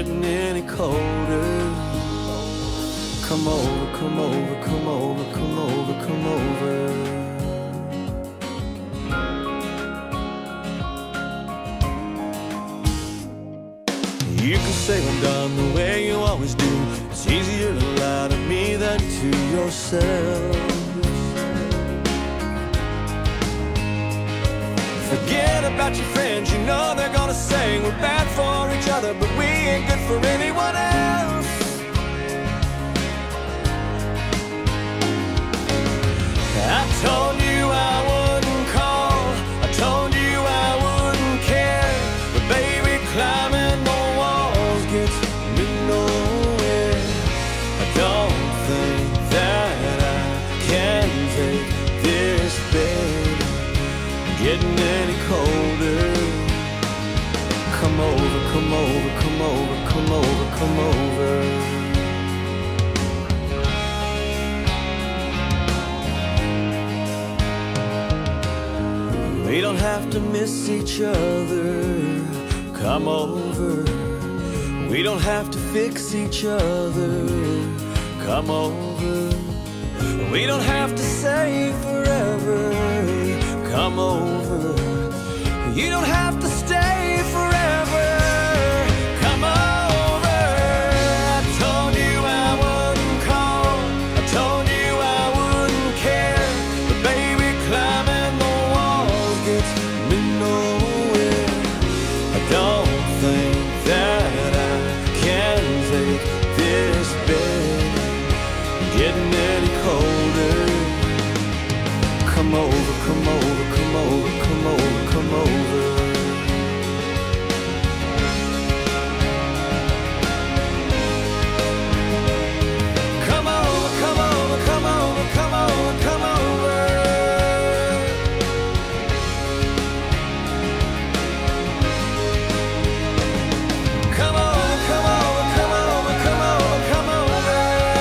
getting any colder. Come over, come over, come over, come over, come over. You can say I'm done the way you always do. It's easier to lie to me than to yourself. Forget about your friends, you know they're gonna say we're bad for each other, but we ain't good for anyone else. I told you I wouldn't call, I told you I wouldn't care, but baby, climbing the walls gets me nowhere. I don't think that I can take this bed getting any colder. Come over, come over, come over, come over, come over. We don't have to miss each other. Come over. We don't have to fix each other. Come over. We don't have to say forever. Come over. You don't have to stay forever. Come over. I told you I wouldn't call, I told you I wouldn't care, but baby, climbing the walls gets me nowhere. I don't think that I can take this bed getting any colder. Come over, come over, come over, come over, come over. Come over, come over, come over, come over, come over. Come over, come over, come over, come over, come over.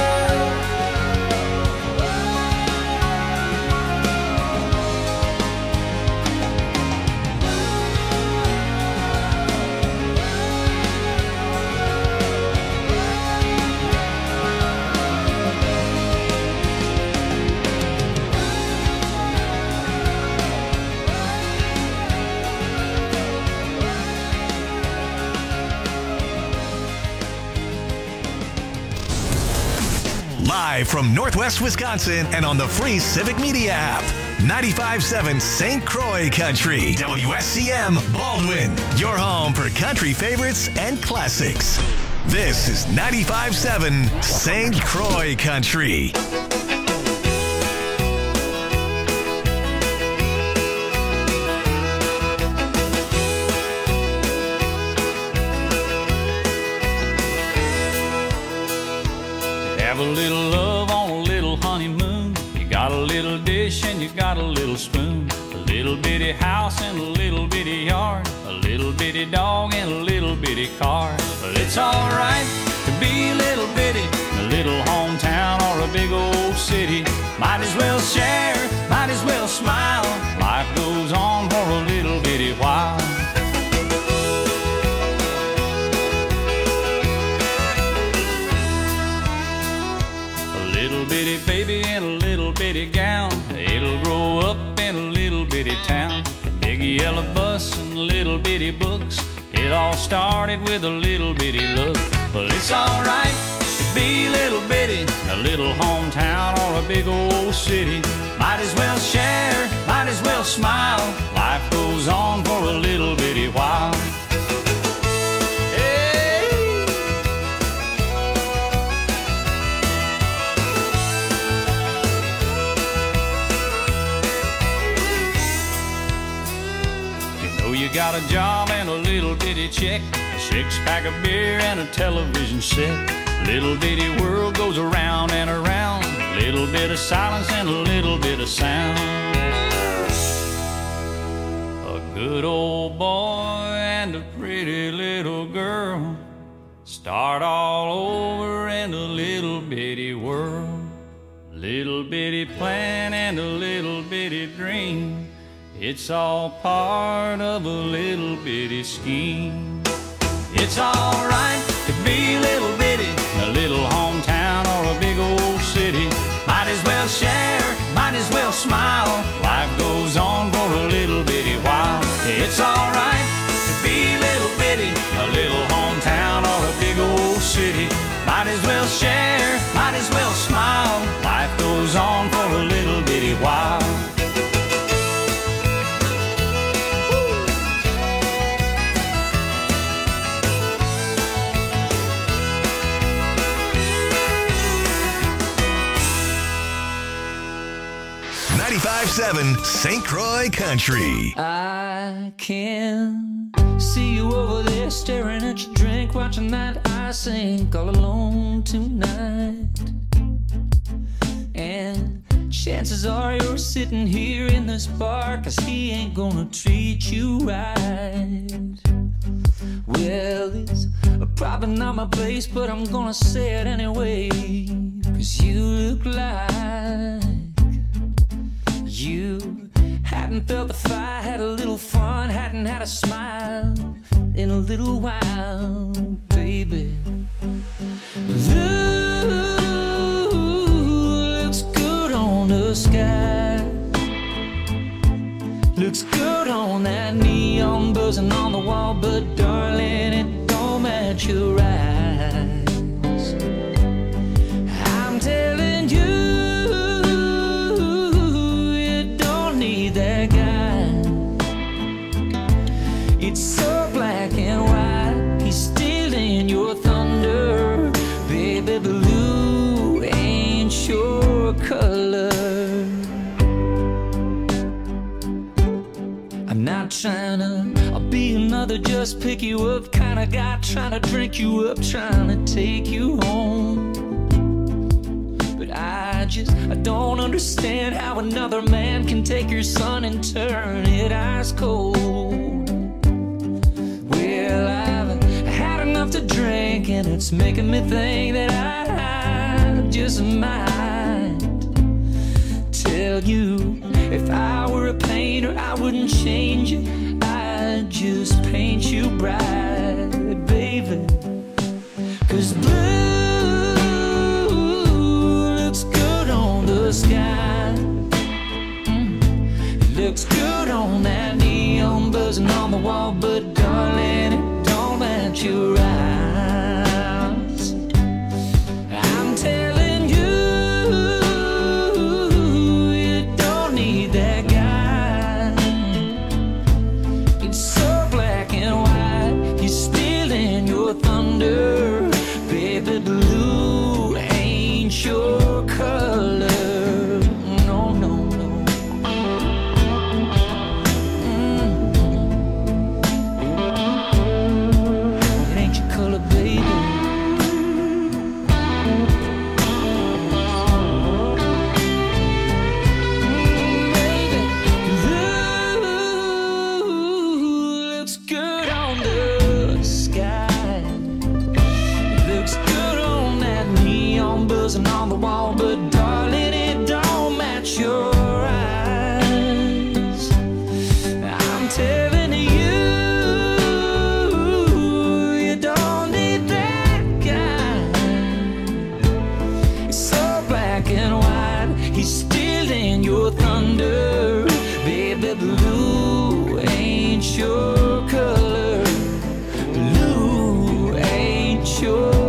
Live from Northwest Wisconsin and on the free Civic Media app. 95.7 St. Croix Country. WSCM Baldwin. Your home for country favorites and classics. This is 95.7 St. Croix Country. Have a little love on a little honeymoon. You got a little dish and you got a little spoon. A little bitty house and a little bitty yard. A little bitty dog and a little bitty car. But it's alright to be a little bitty. A little hometown or a big old city. Might as well share, might as well smile. Life goes on for a little bitty while. Little bitty baby in a little bitty gown. It'll grow up in a little bitty town. Big yellow bus and little bitty books. It all started with a little bitty look. Well, it's alright to be a little bitty. A little hometown or a big old city. Might as well share, might as well smile. Life goes on for a little bitty while. You got a job and a little bitty check, a six-pack of beer and a television set. Little bitty world goes around and around. Little bit of silence and a little bit of sound. A good old boy and a pretty little girl start all over in a little bitty world. Little bitty plan and a little bitty dream. It's all part of a little bitty scheme. It's alright to to be little bitty, a little hometown or a big old city. Might as well share, might as well smile. Life goes on for a little bitty while. It's alright to be little bitty, a little hometown or a big old city. Might as well share, might as well smile. Life goes on for a little bitty while. 95.7 St. Croix Country. I can see you over there staring at your drink, watching that I sink all alone tonight. And chances are you're sitting here in this bar, 'cause he ain't gonna treat you right. Well, it's probably not my place, but I'm gonna say it anyway, 'cause you look like you hadn't felt the fire, had a little fun, hadn't had a smile in a little while, baby. Looks good on the sky, looks good on that neon buzzing on the wall, but darling, it don't match your eyes. I'm telling you, that guy. It's so black and white, he's stealing your thunder. Baby blue ain't your color. I'm not trying to be another just pick you up kind of guy, trying to drink you up, trying to take you home. I don't understand how another man can take your sun and turn it ice cold. Well, I've had enough to drink, and it's making me think that I just might tell you, if I were a painter, I wouldn't change you, I'd just paint you bright, baby. 'Cause blue sky, it looks good on that neon buzzing on the wall, but darling, it don't match your eyes. I'm telling you, you don't need that guy. It's so black and white, he's stealing your thunder. Baby blue ain't your color. On the wall, but darling, it don't match your eyes. I'm telling you, you don't need that guy. It's so black and white, he's stealing your thunder. Baby blue ain't your color. Blue ain't your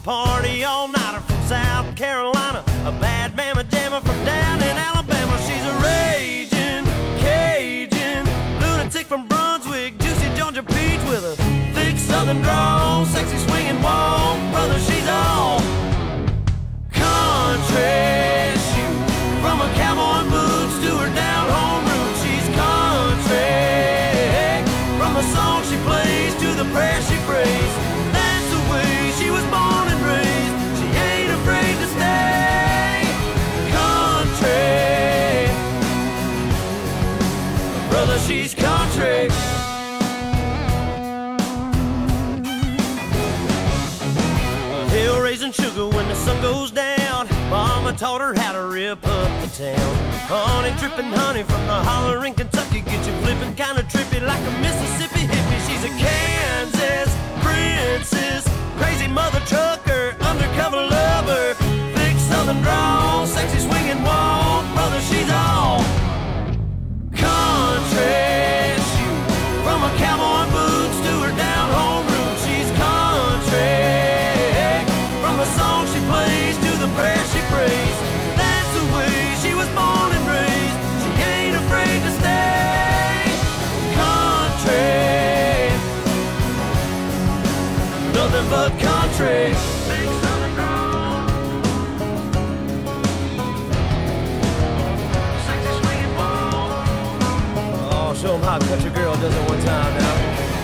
party all-nighter from South Carolina, a bad mamma jammer from down in Alabama. She's a raging Cajun lunatic from Brunswick, juicy Georgia peach with a thick southern drawl, sexy swinging walk. Brother, she's all country. Shoot, from her cowboy boots to her down-home roots, she's country. From the song she plays to the prayer she prays, that's the way she was born and raised. She ain't afraid to stay country. Brother, she's country. Hill raising sugar when the sun goes down. Mama taught her how to rip up the town. Honey dripping honey from the holler in Kentucky, get you flipping kinda trippy like a Mississippi hippie. She's a Kansas princess, crazy mother trucker, undercover lover, thick southern drawl, sexy swinging walk. Brother, she's all country. Shoot, from her cowboy boots to her down-home roots, she's country. From the song she plays to the prayer she prays, that's the way she was born and raised. She ain't afraid to stay country. Nothing but country. Big southern drawl, sexy swinging walk. Oh, show 'em how a country girl does it one time now.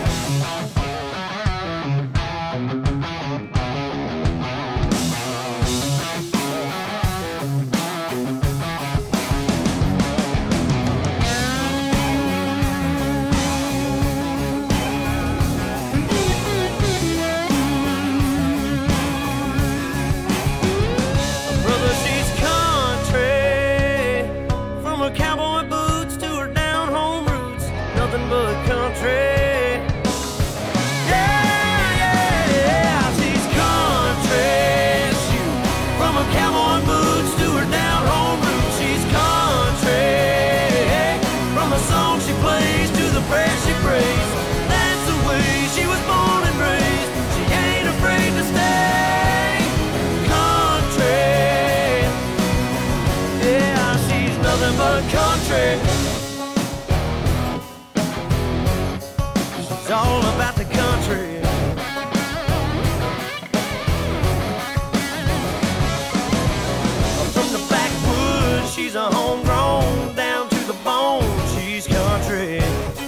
Brother, she's country. From her cowboy boots to her down-home roots, nothing but country. Yeah, yeah, yeah, she's country. Shoot, from her cowboy boots to her down-home roots, she's country. From the song she plays to the prayer she prays, that's the way she was born and raised. She ain't afraid to stay country. Yeah, she's nothing but country. She's all about the country. From the backwoods, she's a homegrown, down to the bone, she's country.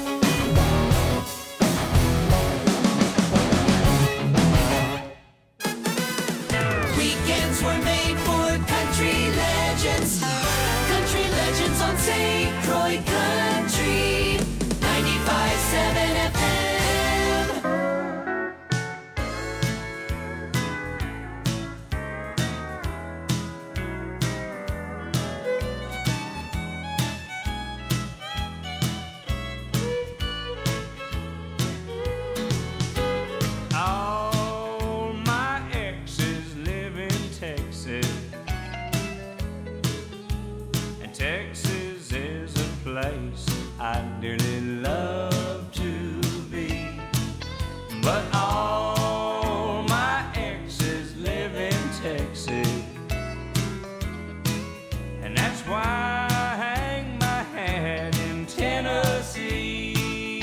Weekends were made for country legends. Country legends on St. Croix Country 95.7 FM. All my exes live in Texas, and Texas is a place I dearly love to be. But all my exes live in Texas, and that's why I hang my hat in Tennessee.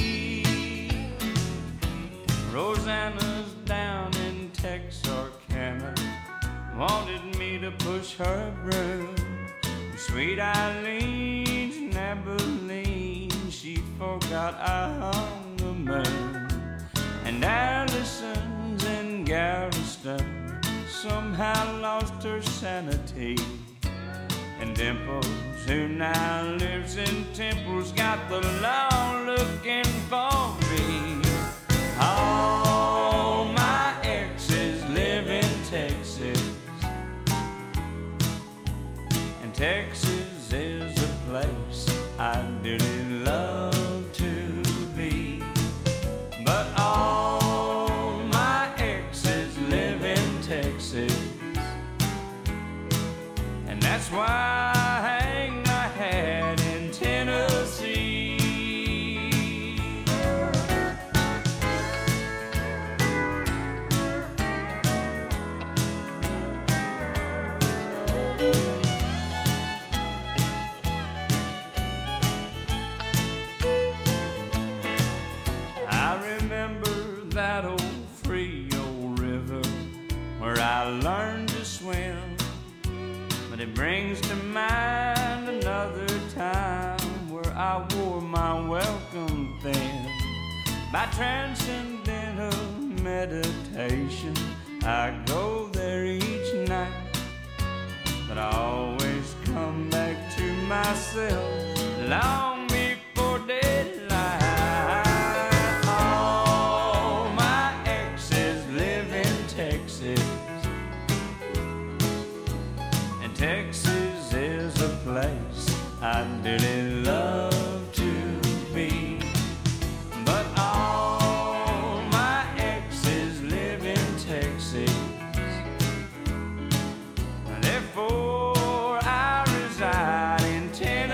Rosanna's down in Texarkana, wanted me to push her broom. Sweet Eileen's in Abilene, she forgot I hung the moon. And Allison's in Galveston somehow lost her sanity. And Dimples, who now lives in Temple's, got the law looking for me. All my exes live in Texas, and Texas is a place I dearly love to be. But all my exes live in Texas, and that's why I hang my hat in Tennessee. It brings to mind another time where I wore my welcome thin. By transcendental meditation, I go there each night, but I always come back to myself long before daylight. All my exes live in Texas, and Texas is a place I dearly love to be. But all my exes live in Texas, therefore I reside in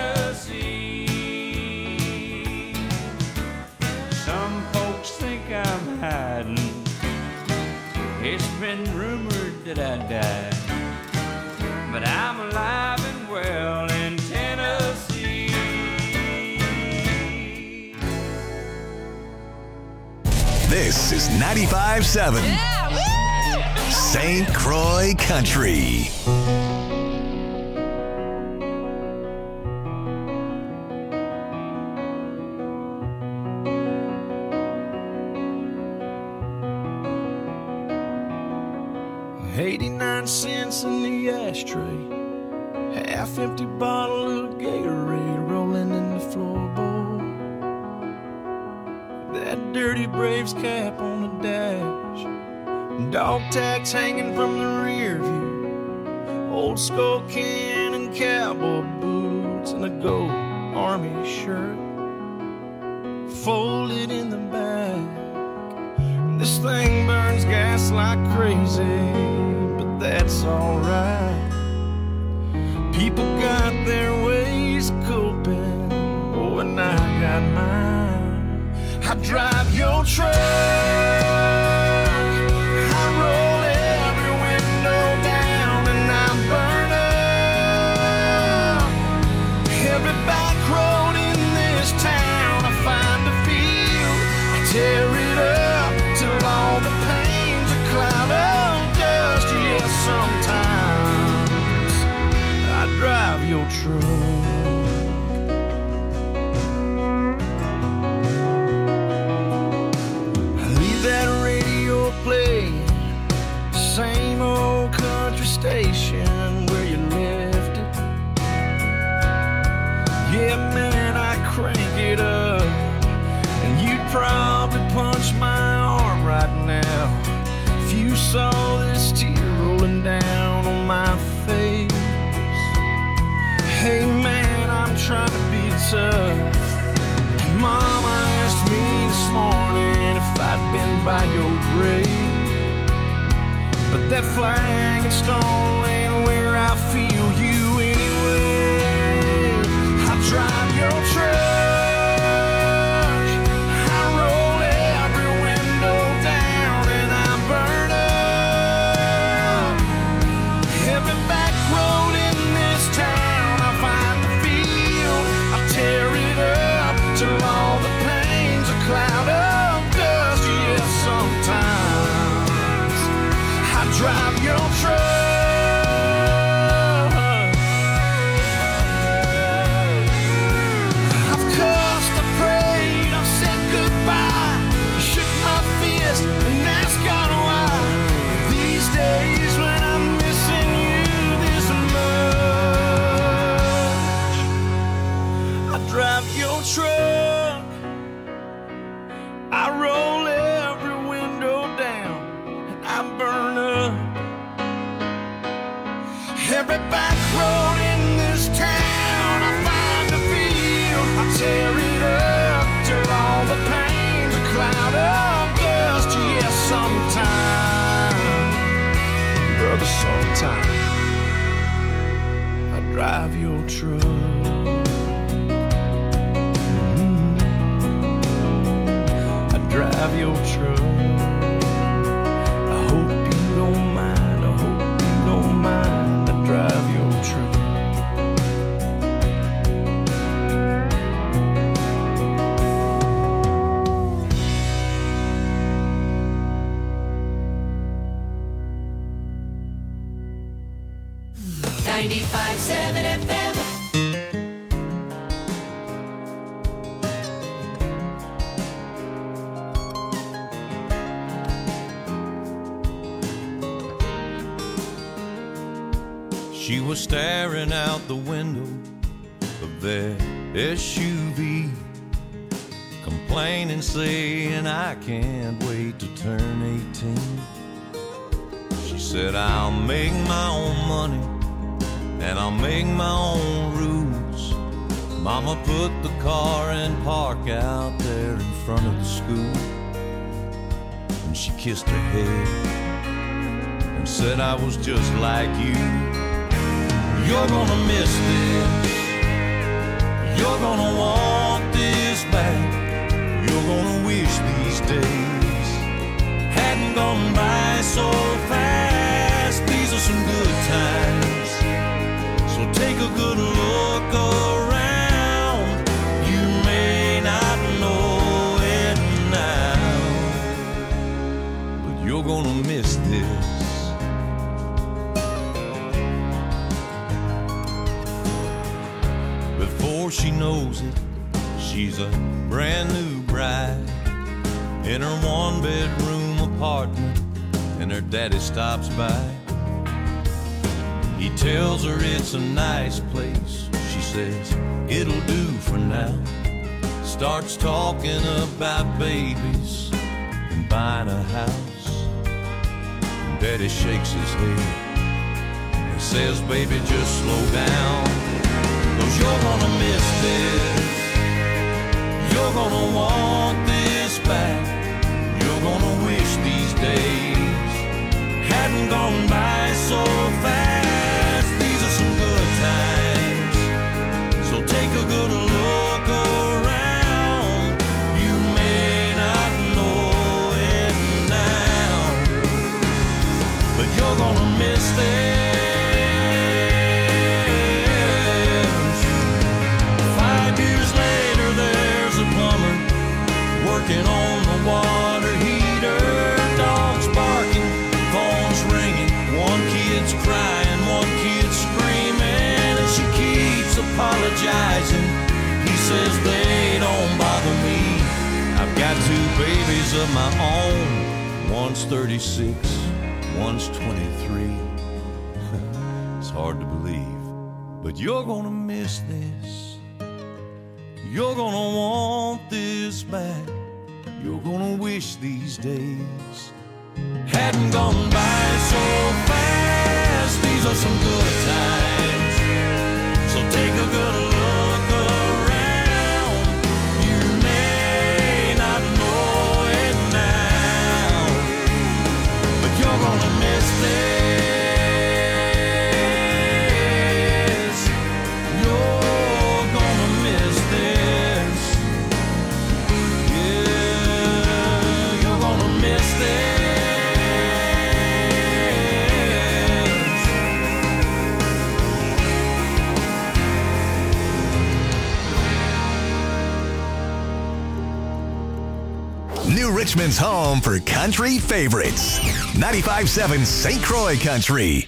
Tennessee. Some folks think I'm hiding. It's been rumored that I died, but I'm alive and well in Tennessee. This is 95.7 St. Croix Country. $0.89 in the ashtray, half-empty bottle of Gatorade rolling in the floorboard. That dirty Braves cap on the dash, dog tags hanging from the rear view, old skull can and cowboy boots, and a gold army shirt folded in the back. This thing burns gas like crazy, but that's alright. People got their ways of coping, oh, and I got mine. I drive your truck, I roll every window down, and I burn up every back road in this town. I find a field, I tear it up till all the pain's a cloud of dust. Yes, sometimes I drive your truck. That radio playing, same old country station where you left it. Yeah, man, I crank it up, and you'd probably punch my arm right now if you saw this tear rolling down on my face. Hey, man, I'm trying to be tough. Mama asked me this morning if I'd been by your grave, but that flag and stone ain't where I feel you anyway. I drive your truck, I roll every window down, and I burn up every back road in this town. I find the field, I tear it up till all the pain's a cloud of dust. Yes, sometimes I drive your truck. I've cussed, I prayed, I've said goodbye, shook my fist and asked God why. These days when I'm missing you this much, I drive your truck, I roll every window down, and I burn up every back road in this town. I find a field, I tear it up till all the pain's a cloud of dust. Yes, sometimes, brother, sometimes I drive your truck. Drive your truck. I hope you don't mind, I hope you don't mind. I drive your truck. 95.7 FM. She was staring out the window of their SUV, complaining, saying, I can't wait to turn 18. She said, I'll make my own money and I'll make my own rules. Mama put the car in park out there in front of the school, and she kissed her head and said, I was just like you. You're gonna miss this. You're gonna want this back. You're gonna wish these days hadn't gone by so fast. These are some good times, so take a good look around. You may not know it now, but you're gonna miss this. Before she knows it, she's a brand new bride in her one-bedroom apartment, and her daddy stops by. He tells her it's a nice place. She says, it'll do for now. Starts talking about babies and buying a house. And Daddy shakes his head and says, baby, just slow down, 'cause you're gonna miss this. You're gonna want this back. You're gonna wish these days hadn't gone by so fast. These are some good times, so take a good look around. You may not know it now, but you're gonna miss this. 5 years later, there's a plumber working on the water heater. Dogs barking, phones ringing, one kid's crying, one kid's screaming, and she keeps apologizing. He says, they don't bother me. I've got 2 babies of my own. One's 36, one's 23. It's hard to believe, but you're gonna miss this. You're gonna want this back. You're gonna wish these days hadn't gone by so fast. These are some good times, so take a good look around. You may not know it now, but you're gonna miss this. You're gonna miss this. Yeah, you're gonna miss this. New Richmond's home for country favorites. 95.7 St. Croix Country.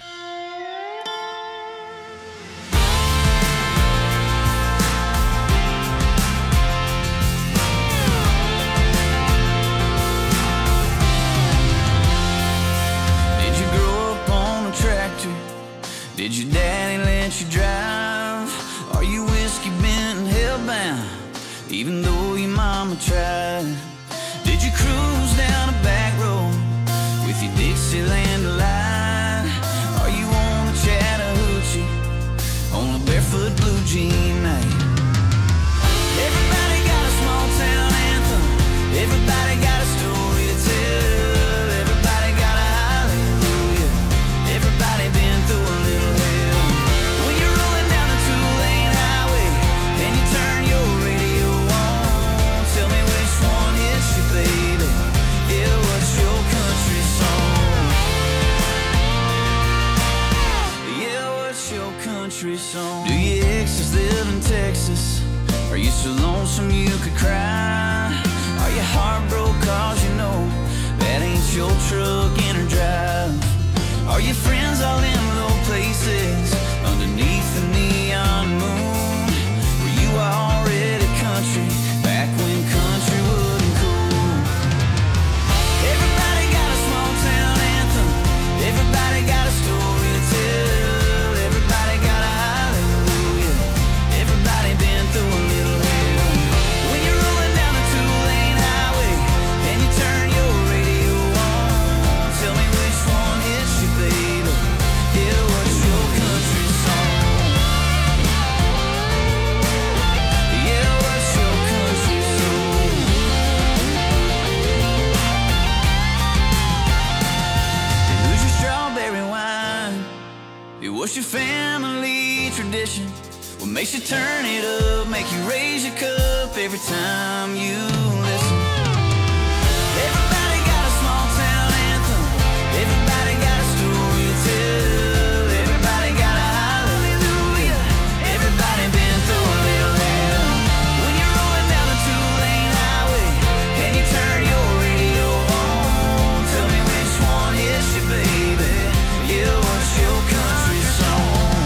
Did you grow up on a tractor? Did your daddy let you drive? Are you whiskey bent and hellbound, even though your mama tried? Did you cruise down a back road with your Dixieland delight? Are you on the Chattahoochee on a barefoot blue jean night? Everybody got a small town anthem. Everybody got a story to tell. Everybody got a hallelujah. Everybody been through a little hell. When you're rolling down the 2-lane highway and you turn your radio on, tell me which one hits you, baby. Yeah, what's your country song? Yeah, what's your country song? Do your exes live in Texas? Are you so lonesome you could cry? Are you heartbroken 'cause you know that ain't your truck in or drive? Are your friends all in low places under family tradition? What makes you turn it up, make you raise your cup every time you listen? Everybody got a small town anthem. Everybody got a story to tell. Everybody got a hallelujah. Everybody been through a little hell. When you're rolling down the two-lane highway and you turn your radio on, tell me which one hits you, baby. Yeah, what's your country song?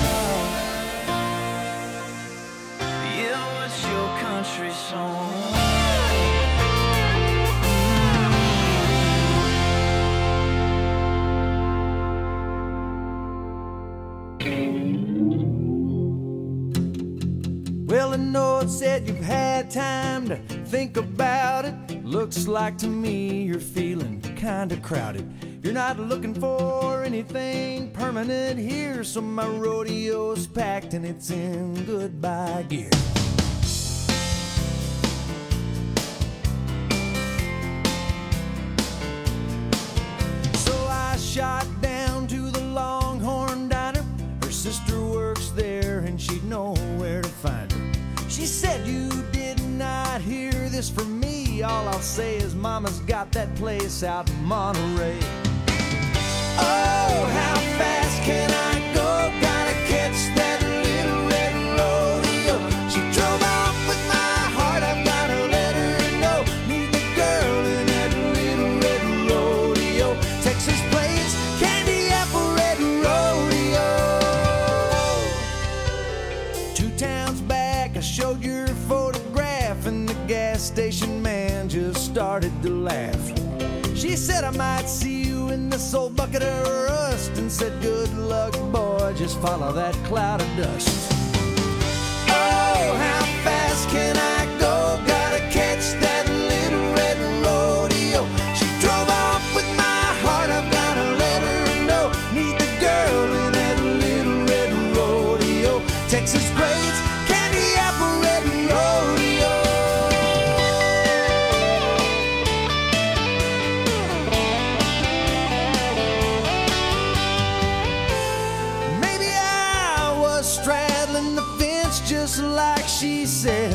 Yeah, what's your country song? Well, I know it said you've had time to think about it. Looks like to me you're feeling kinda crowded. You're not looking for anything permanent here, so my rodeo's packed and it's in goodbye gear. So I shot down to the Longhorn Diner. Her sister works there and she'd know where to find her. She said, you did not hear this from me. All I'll say is mama's got that place out in Monterey. Oh, how fast can I go? Gotta catch that little red rodeo. She drove off with my heart, I've gotta let her know. Meet the girl in that little red rodeo. Texas plains, candy apple red rodeo. 2 towns back, I showed your photograph, and the gas station man just started to laugh. She said I might see you in this old bucket of rust, and said good luck, boy, just follow that cloud of dust. Oh, how fast can I go? Gotta catch that little red rodeo. She drove off with my heart, I've gotta let her know. Meet the girl in that little red rodeo. Texas braids, candy apple red rodeo. Maybe I was straddling the fence just like she said.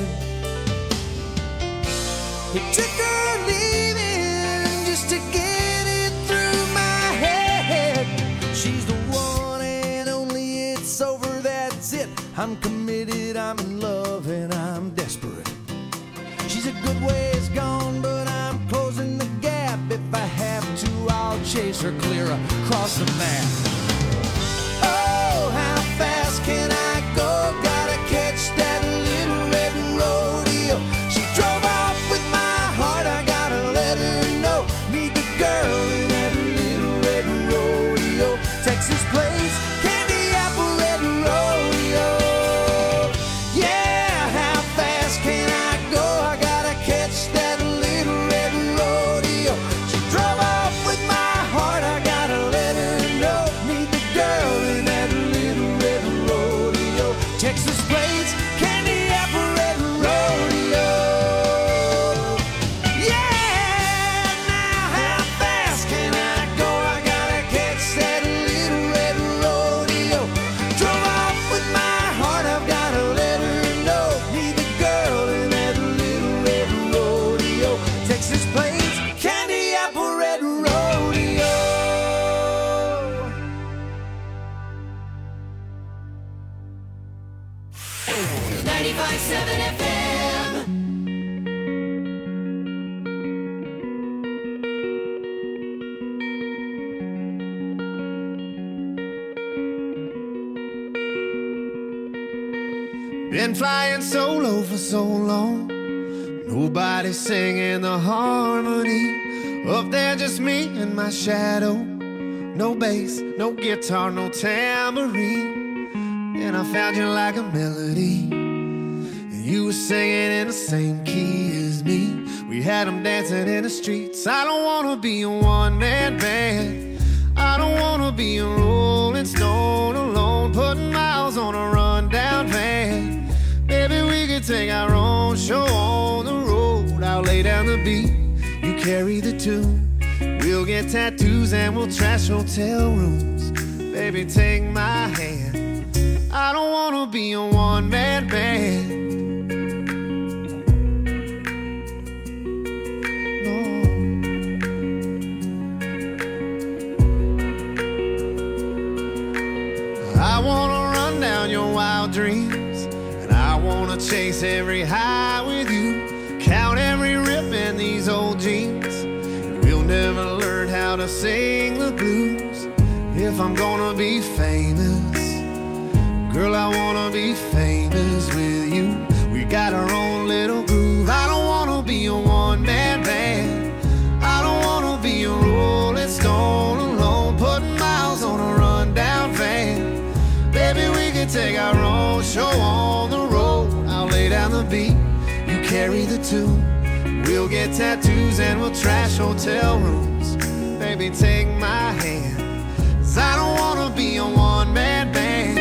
It took her leaving just to get it through my head. She's the one and only, it's over, that's it. I'm committed, I'm in love, and I'm desperate. She's a good ways gone, but I'm closing the gap. If I have to, I'll chase her clear across the map. Oh, how fast can I go? Gotta catch that little red rodeo. She drove off with my heart, I gotta let her know. Meet the girl in that little red rodeo. Texas plains, candy apple red rodeo. Yeah, how fast can I go? I gotta catch that little red rodeo. She drove off with my heart, I gotta let her know. Meet the girl in that little red rodeo. Texas plains, candy apple red rodeo. Yeah, now how fast can I go? I gotta catch that little red rodeo. Drove off with my heart, I've gotta let her know. Meet the girl in that little red rodeo. Texas plains, candy apple red rodeo. 95.7 FM. Been flying solo for so long. Nobody singing the harmony. Up there just me and my shadow. No bass, no guitar, no tambourine. And I found you like a melody. And you were singing in the same key as me. We had them dancing in the streets. I don't wanna be a one-man band. I don't wanna be a rolling stone alone, putting miles on a rundown van. Maybe we could take our own show on the road. I'll lay down the beat, you carry the tune. We'll get tattoos and we'll trash hotel rooms. Baby, take my hand, be a one-man band. I wanna run down your wild dreams, and I wanna chase every high with you, count every rip in these old jeans. We'll never learn how to sing the blues. If I'm gonna be famous, girl, I wanna be famous with you. We got our own little groove. I don't wanna be a one-man band. I don't wanna be a Rolling Stone alone, putting miles on a rundown van. Baby, we can take our own show on the road. I'll lay down the beat, you carry the tune. We'll get tattoos and we'll trash hotel rooms. Baby, take my hand, 'cause I don't wanna be a one-man band.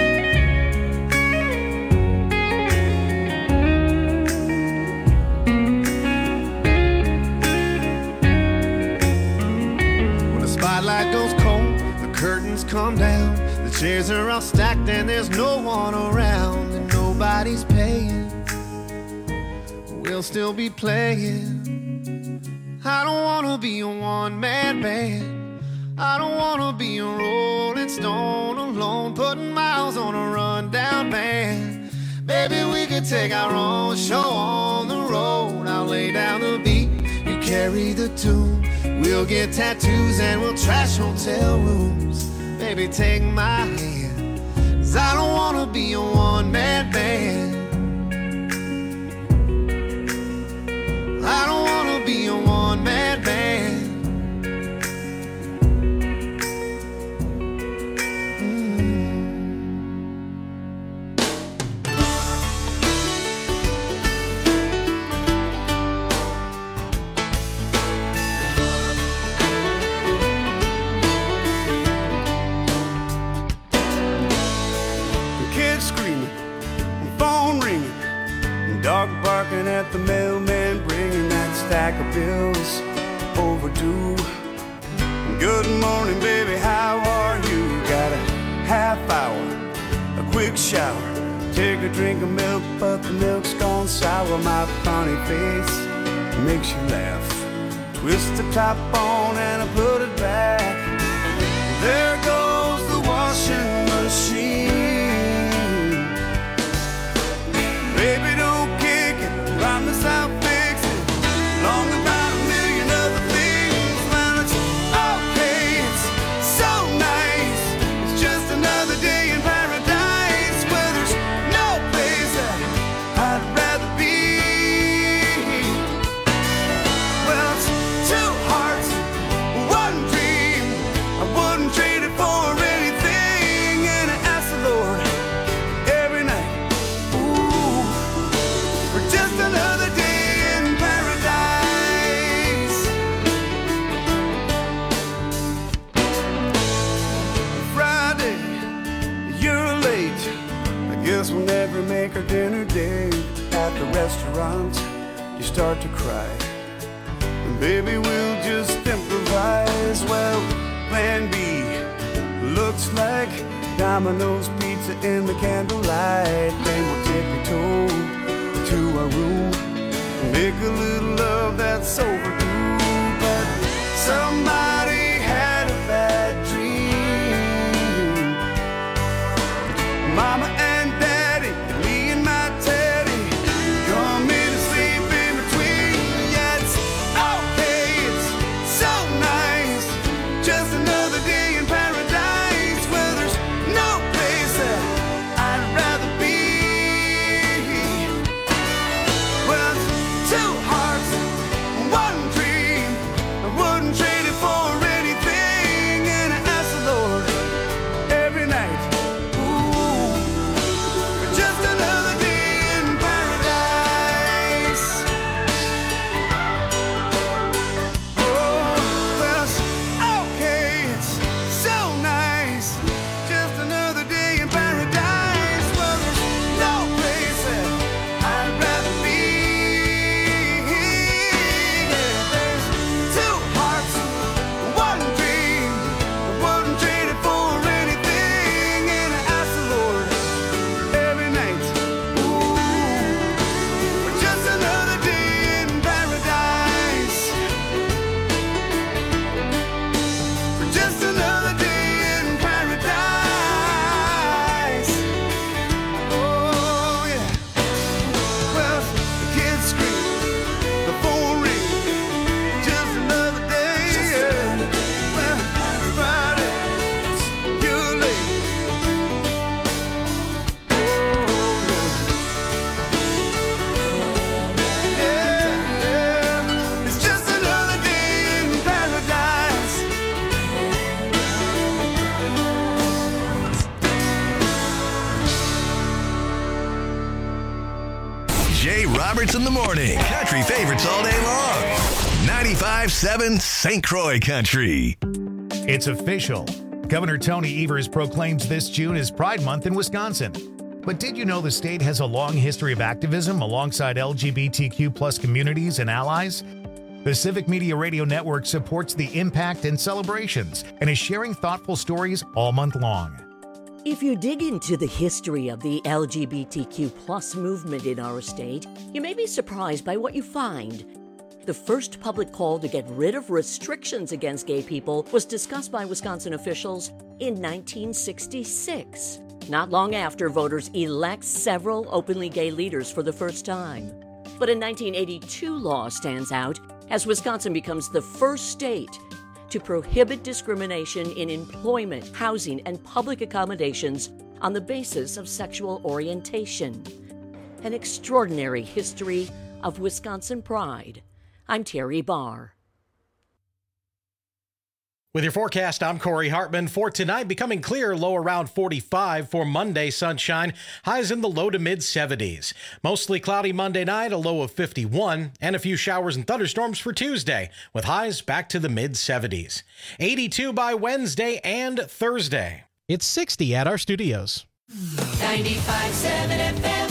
When the spotlight goes cold, the curtains come down, the chairs are all stacked and there's no one around, and nobody's paying. We'll still be playing. I don't wanna be a one-man band. I don't wanna be a Rolling Stone alone, putting miles on a rundown van. Baby, we could take our own show on the road. I'll lay down the beat, you carry the tune. We'll get tattoos and we'll trash hotel rooms. Baby, take my hand, 'cause I don't wanna be a one-man band. I don't wanna be a one-man band. The kids screaming, phone ringing, dog barking at the mailman, bringing that stack of bills overdue. Good morning, baby, how are you? Got a half hour, a quick shower, take a drink of milk, but the milk's gone sour. My funny face makes you laugh. Twist the top on and I put it back. There goes the washing machine. Baby, don't kick it, promise I'll fix it. Long about a million other things, man, it's okay, it's so nice. It's just another day in paradise, where there's no place that I'd rather be. Well, it's two hearts, one dream. I wouldn't trade it for anything, and I ask the Lord every night, ooh, for just another day in paradise. Friday, you're late. I guess we'll never make our dinner date. At the restaurant, you start to cry, and baby, we'll just improvise. Well, plan B looks like Domino's pizza in the candlelight. Then we'll tippy-toe to our room, make a little love that's overdue. But somebody had a bad dream. Mama and Daddy, me and my Teddy, come in and sleep in between. Yeah, it's okay, it's so nice. Just another day in paradise, where there's no place that I'd rather Jay Roberts in the morning. Country favorites all day long. 95.7 St. Croix Country. It's official. Governor Tony Evers proclaims this June as Pride Month in Wisconsin. But did you know the state has a long history of activism alongside LGBTQ plus communities and allies? The Civic Media Radio Network supports the impact and celebrations and is sharing thoughtful stories all month long. If you dig into the history of the LGBTQ plus movement in our state, you may be surprised by what you find. The first public call to get rid of restrictions against gay people was discussed by Wisconsin officials in 1966, not long after voters elect several openly gay leaders for the first time. But a 1982 law stands out as Wisconsin becomes the first state to prohibit discrimination in employment, housing, and public accommodations on the basis of sexual orientation. An extraordinary history of Wisconsin pride. I'm Terry Barr. With your forecast, I'm Corey Hartman. For tonight, becoming clear, low around 45. For Monday, sunshine, highs in the low to mid 70s. Mostly cloudy Monday night, a low of 51, and a few showers and thunderstorms for Tuesday, with highs back to the mid 70s. 82 by Wednesday and Thursday. It's 60 at our studios. 95.7 FM.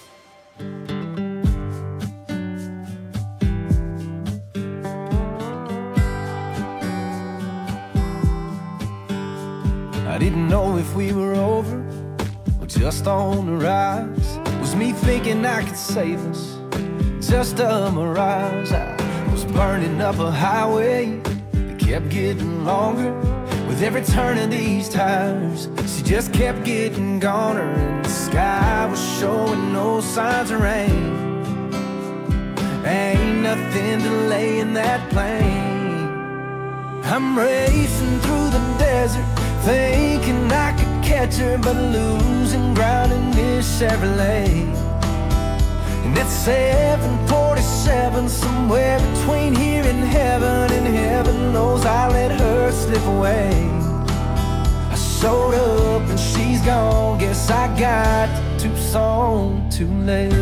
I didn't know if we were over or just on the rise. Was me thinking I could save us, just a mirage. I was burning up a highway that kept getting longer. With every turn of these tires, she just kept getting goner. And the sky was showing no signs of rain. Ain't nothing delaying that plane. I'm racing through the desert, thinking I could catch her, but losing ground in this Chevrolet. And it's 7:47, somewhere between here and heaven knows I let her slip away. I showed up and she's gone, guess I got to Tucson too late.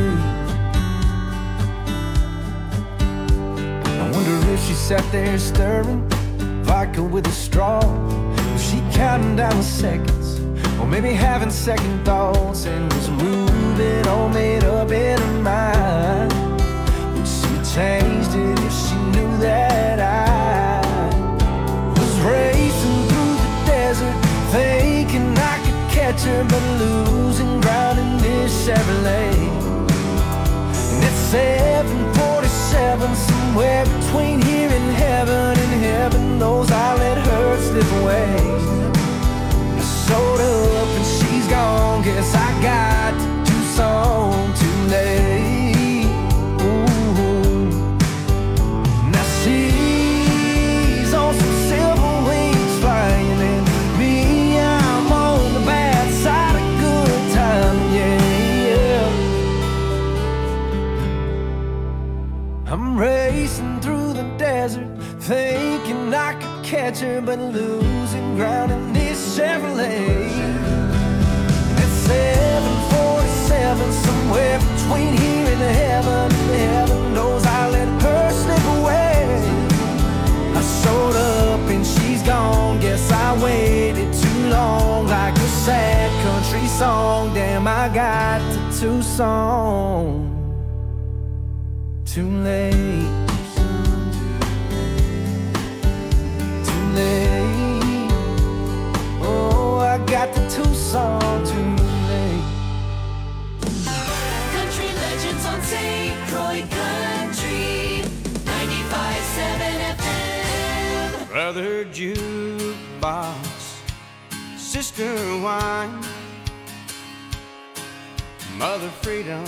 I wonder if she sat there stirring vodka with a straw. Was she counting down the seconds, or maybe having second thoughts, and was moving all made up in her mind? Would she have changed it if she knew that I was racing through the desert, thinking I could catch her, but losing ground in this Chevrolet? And it's 7:47, somewhere between here and heaven knows I let her slip away. I showed up and she's gone, guess I got to Tucson too late. Ooh. Now she's on some silver wings flying, and me, I'm on the bad side of good time, yeah. I'm racing through the desert, thinking I could catch her, but losing ground in this Chevrolet. It's 7:47, somewhere between here and heaven knows I let her slip away. I showed up and she's gone, guess I waited too long, like a sad country song. Damn, I got to Tucson too late. Oh, I got the Tucson too late. Country legends on St. Croix Country 95.7 FM. Brother jukebox, sister wine, mother freedom,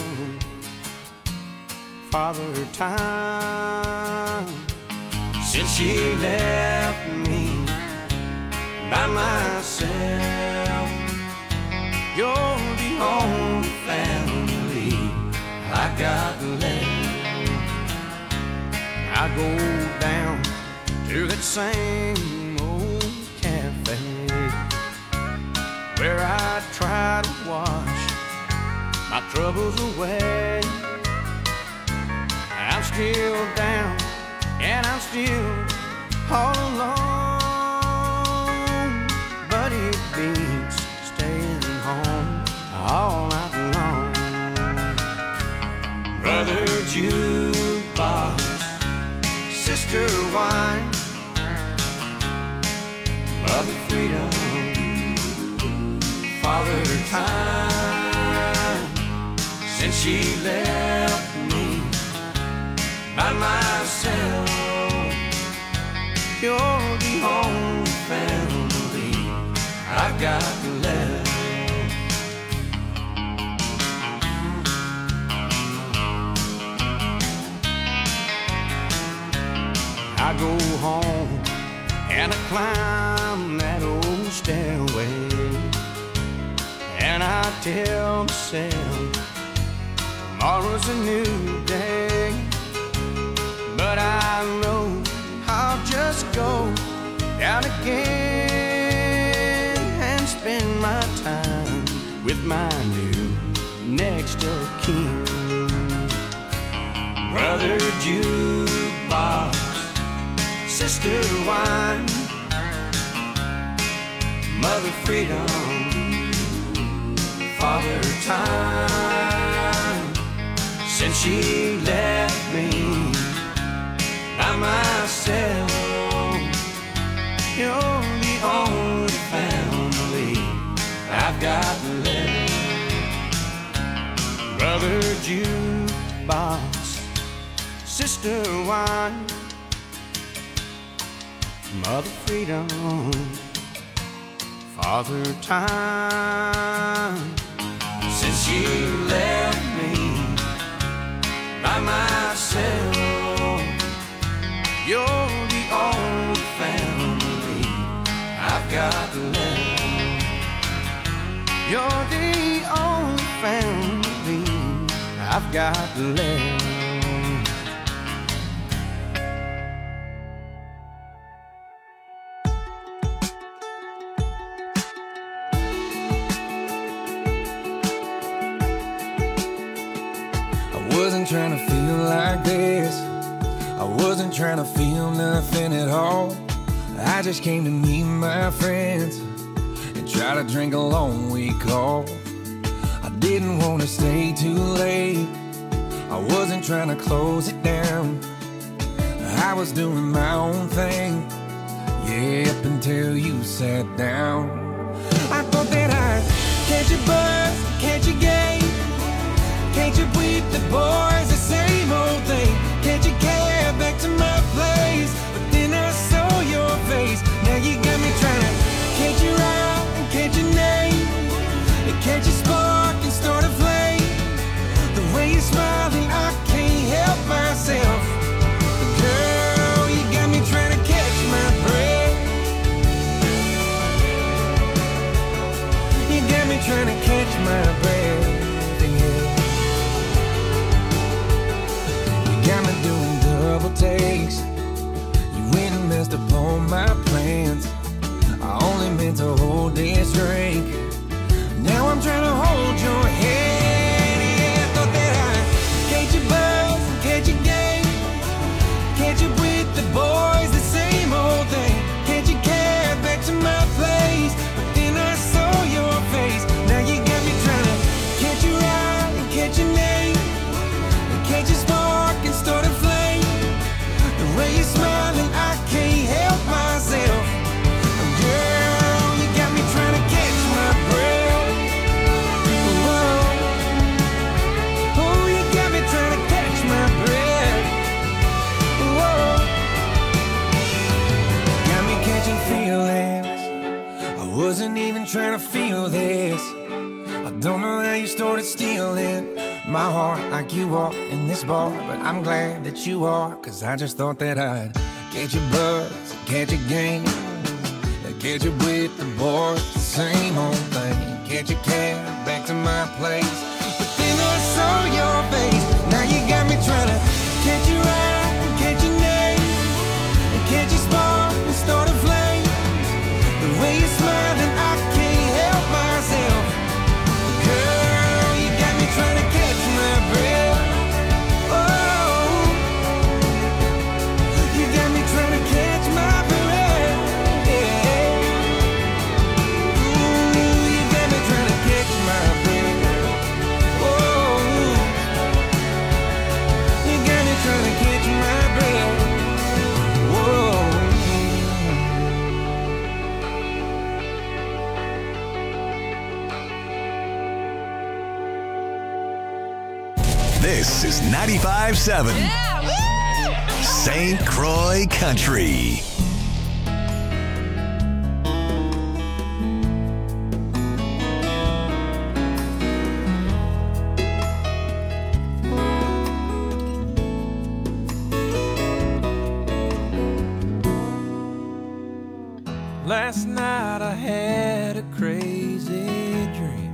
father time. Since she left me by myself, you're the only family I got left. I go down to that same old cafe where I try to wash my troubles away. still down, and I'm still all alone. But it beats staying home all night long. Brother jukebox, sister wine, mother freedom, father time. Since she left me by myself, you're the only family I've got left. I go home and I climb that old stairway, and I tell myself tomorrow's a new day. But I know I'll just go down again and spend my time with my new next of kin. Brother jukebox, sister wine, mother freedom, father time. Since she left me by myself, you're the only family I've got left. Brother jukebox, sister wine, mother freedom, father time. Since she left me by myself, you're the only family I've got left. You're the only family I've got left. I wasn't trying to feel like this. I wasn't trying to feel nothing at all. I just came to meet my friends and try to drink a long week call. I didn't want to stay too late. I wasn't trying to close it down. I was doing my own thing, yeah, up until you sat down. I thought that I'd catch a buzz, catch a game. Can't you with the boys, the same old thing? Can't you care back to my place? But then I saw your face. Now you got me trying to catch your eye and catch your name, and catch your spark and start a flame. The way you're smiling, I can't help myself. But girl, you got me trying to catch my breath. You got me trying to catch my breath. Got me doing double takes. You went and messed up all my plans. I only meant to hold this drink. Now I'm trying to hold your hand. Yeah, I thought that I'd catch your buzz and catch your game. Catch up with the boys, the same old thing. Can't you care back to my place? But then I saw your face. Now you got me trying to catch your eye and catch your name, and catch your spark and start a flame. The way you're smiling, I can't help myself. Girl, you got me trying to catch my breath. Whoa. Oh, you got me trying to catch my breath. Whoa. Got me catching feelings. I wasn't even trying to feel this. I don't know how you started stealing my heart like you are in this bar, but I'm glad that you are, cause I just thought that I'd catch your buzz, catch your game, catch you with the boys, the same old thing. Catch your cab back to my place. But then I saw your face. Now you got me trying to catch your eye and catch your name, and catch your spark and start a flame. The way you're smiling, I can't help myself. Girl, you got me trying to catch my breath. Oh, This is 95.7 St. Croix Country. Last night I had a crazy dream.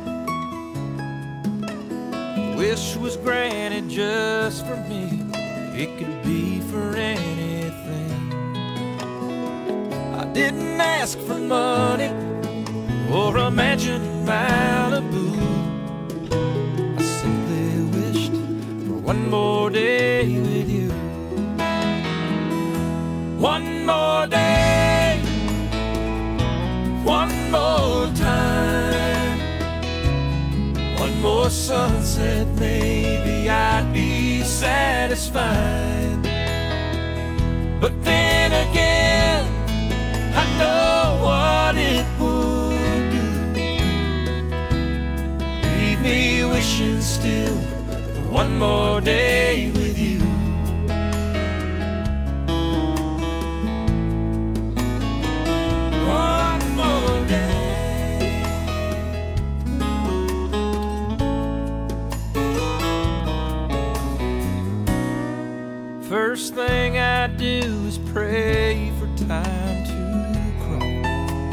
Wish was granted just for me. It could be for anything. I didn't ask for money or a mansion in Malibu. I simply wished for one more day with you. One more day, one more time, one more sunset, maybe I'd be satisfied. But then again, I know what it would do. Leave me wishing still for one more day with you. First thing I do is pray for time to crawl.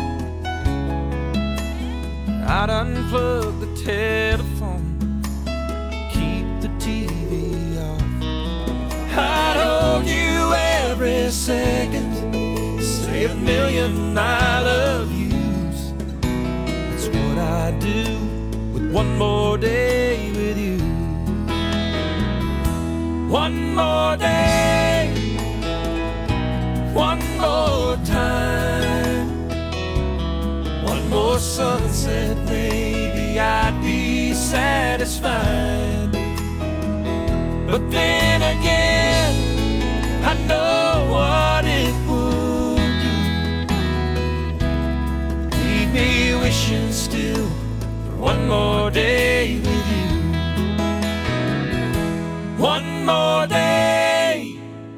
I'd unplug the telephone, keep the TV off. I'd hold you every second, say a million I love yous. That's what I do with one more day with you. One more day, one more time, one more sunset, maybe I'd be satisfied. But then again, I know what it would do. Leave me wishing still for one more day with you. One more day,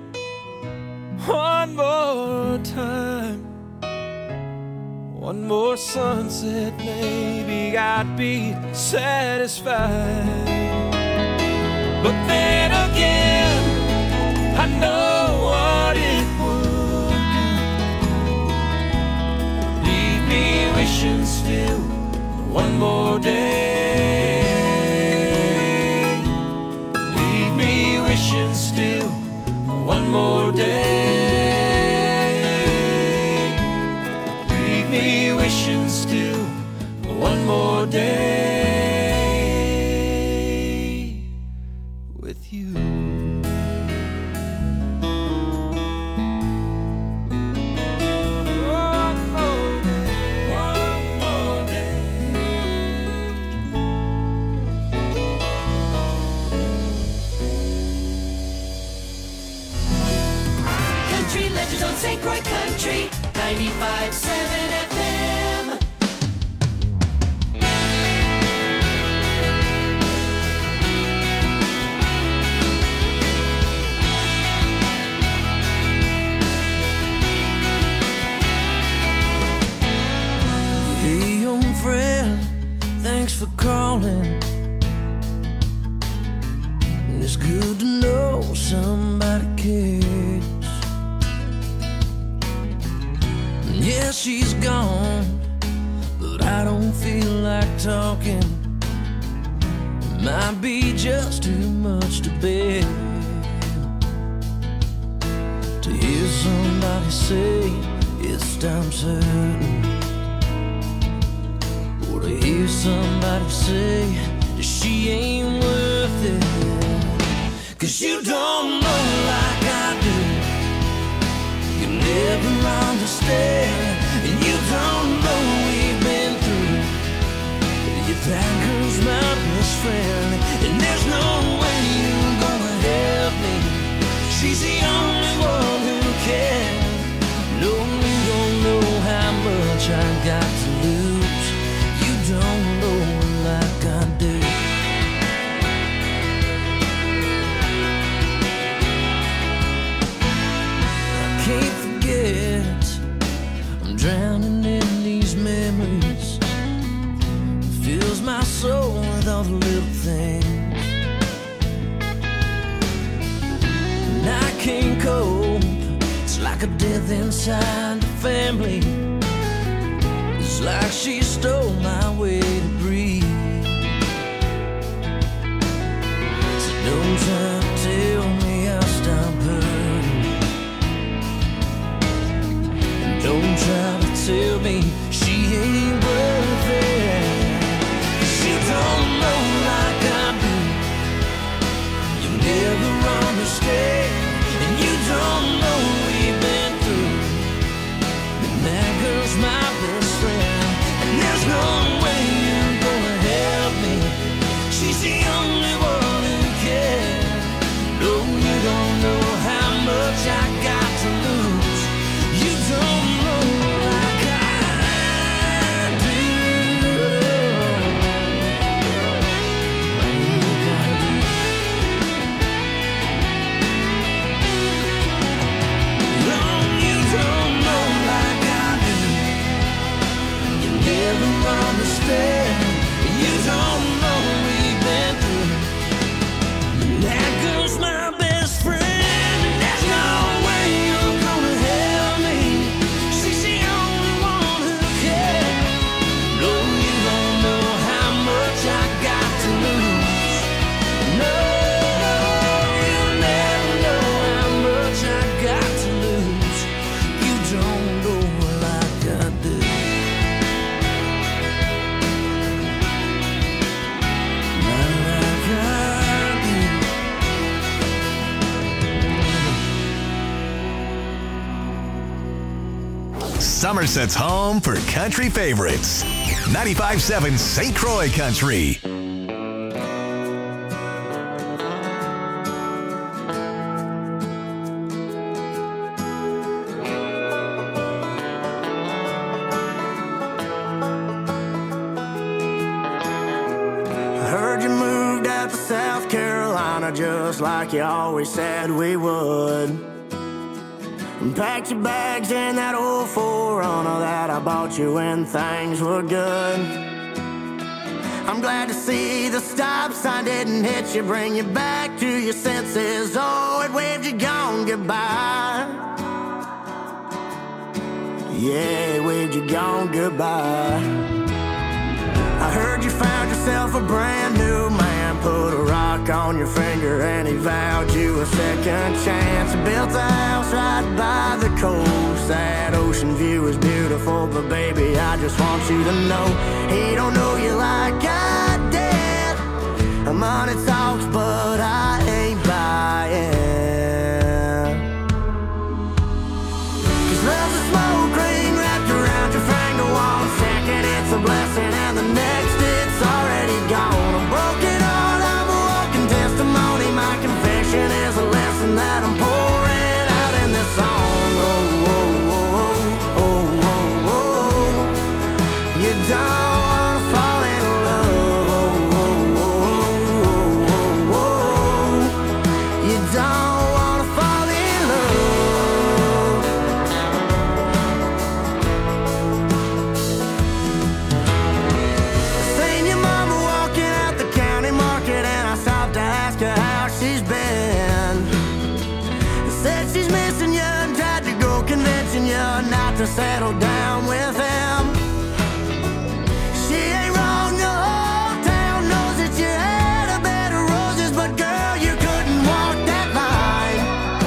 one more time, one more sunset, maybe I'd be satisfied. But then again, I know what it would do. Leave me wishing still for one more day. Wishing still one more day. Leave me wishing still one more day with you. St. Croix Country, 95.7 FM. Hey, young friend, thanks for calling. It's good to know somebody cares. Yeah, she's gone, but I don't feel like talking. It might be just too much to bear. To hear somebody say it's time certain, or to hear somebody say that she ain't worth it. 'Cause you don't know like I do. You never understand, and you don't know we've been through. That girl's my best friend, and there's no way you're gonna help me. She's the only one who can. No, you don't know how much I got to lose. You don't know like I do. things. And I can't cope. It's like a death inside the family. It's like she stole my way to breathe. So don't try to tell me I'll stop hurting. And don't try to tell me she ain't worth it. 'Cause you don't know like I do. You'll never understand. And you don't know we've been through. And that girl's my best friend. And there's no way you're gonna help me. She's the only one who cares. No, you don't know how much I got to lose. You don't know like I do. No, you don't know like I do. You never understand. You don't know we've been through. That girl's my best friend, and there's no way you're gonna help me. She's the only one who cares. No, you don't know how much I got to lose. No, you'll never know how much I got to lose. You don't know like I do. Not like I do. Somerset's home for country favorites. 95.7 St. Croix Country. I heard you moved out to South Carolina just like you always said we would. And packed your bags in that old 4Runner that I bought you when things were good. I'm glad to see the stop sign didn't hit you, bring you back to your senses. Oh, it waved you gone goodbye. Yeah, it waved you gone goodbye. I heard you found yourself a brand new man, put a rock on your finger and he vowed you a second chance. Built a house right by the coast. That ocean view is beautiful, but baby, I just want you to know he don't know you like I did. Money talks, but I ain't buying. 'Cause love's a smoke ring wrapped around your finger. 1 second it's a blessing and the next it's already gone. A broken heart, I'm a walking testimony. My confession is a lesson that I'm pouring out in this song. Oh, oh, oh, oh, oh, oh. You don't wanna fall in love. Oh, oh, oh, oh, oh, oh. You don't wanna fall in love. Seen your mama walking out the county market and I stopped to ask her how she's been. Said she's missing you and tried to go convincing you not to settle down with him. She ain't wrong, the whole town knows that you had a bed of roses, but girl, you couldn't walk that line.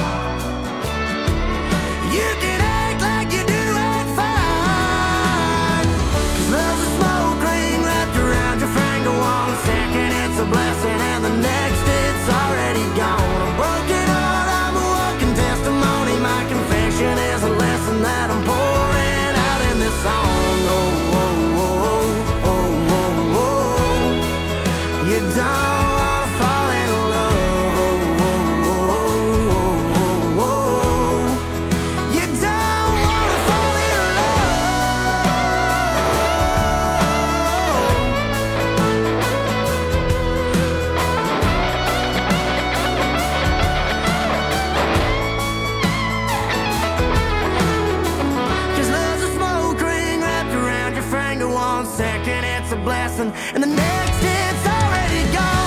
You can act like you do act fine. 'Cause love's a smoke ring wrapped around your finger. 1 second it's a blessing and the next it's already gone. A broken heart, I'm a walking testimony. My confession is a lesson that I'm pouring out in this song. Oh, oh, oh, oh, oh, oh. You don't wanna fall in love. Oh, oh, oh, oh, oh. You don't wanna fall in Cause love's a smoke ring wrapped around your finger. 1 second it's a blessing and the next it's already gone.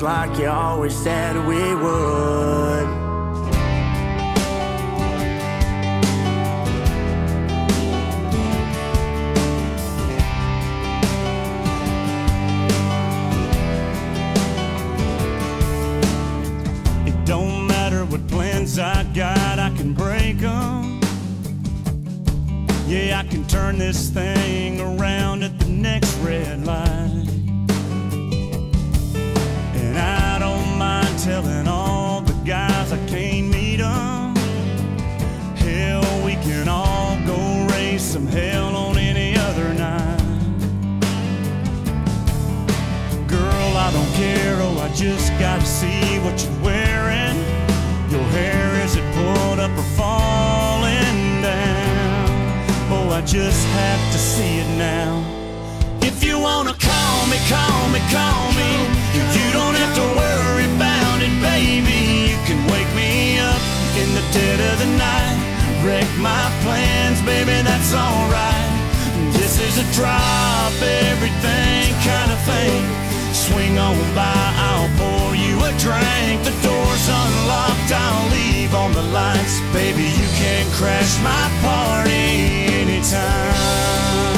like you always said we would. It don't matter what plans I got, I can break them. Yeah, I can turn this thing around at the next red light. And I don't mind telling all the guys I can't meet them. Hell, we can all go raise some hell on any other night. Girl, I don't care, oh, I just gotta see what you're wearing. Your hair, is it pulled up or falling down? Oh, I just have to see it now. If you wanna call me, call me, call me. You don't have to worry about it, baby. You can wake me up in the dead of the night. Wreck my plans, baby, that's alright. This is a drop everything kind of thing. Swing on by, I'll pour you a drink. The door's unlocked, I'll leave on the lights. Baby, you can crash my party anytime.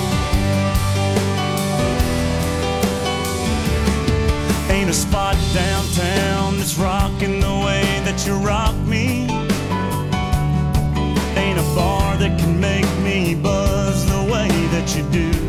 Ain't a spot downtown that's rocking the way that you rock me. Ain't a bar that can make me buzz the way that you do.